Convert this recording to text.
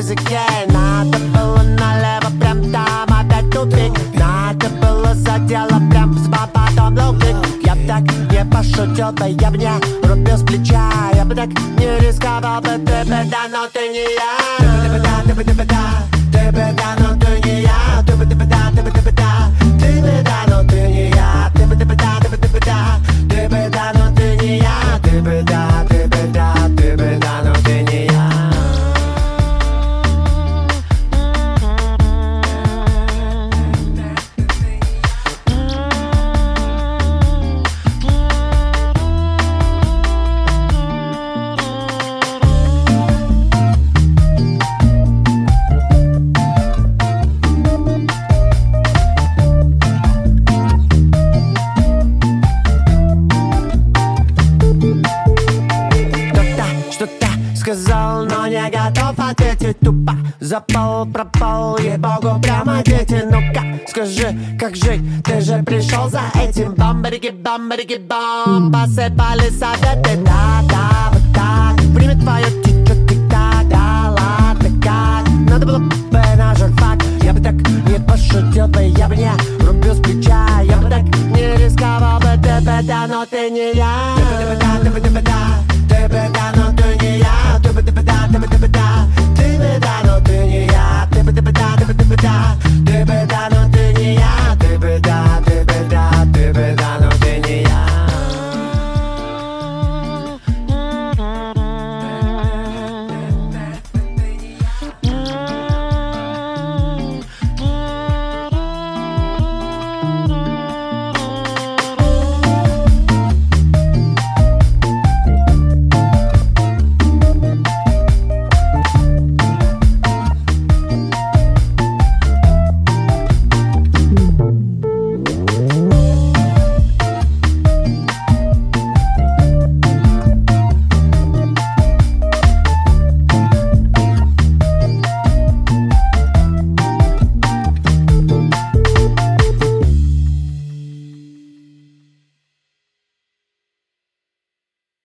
языке. Надо было налево, прям там опять тупик. Надо было за дело, прям потом лоу-кик. Я бы так не пошутил бы, я бы не рубил с плеча. Я бы так не рисковал бы, ты бы да, но ты не я. Ты бы да, ты бы да, ты бы да, но ты не я. Ты бы да, ты бы да, ты бы да, но ты не я. Ты бы да, ты бы да, ты бы да, но ты не я. Ты бы да, ты бы да, ты бы да, но ты не я. Сказал, но не готов ответить. Тупо запал, пропал, ей-богу, прямо дети. Ну-ка, скажи, как жить? Ты же пришел за этим. Бомбарики-бом, посыпали советы. Да-да, вот так, время твое течет тик-так. Да ладно, как? Надо было бы на журфак. Я бы так не пошутил бы, я бы не рубил с плеча. Я бы так не рисковал бы, ты бы да, но ты не я.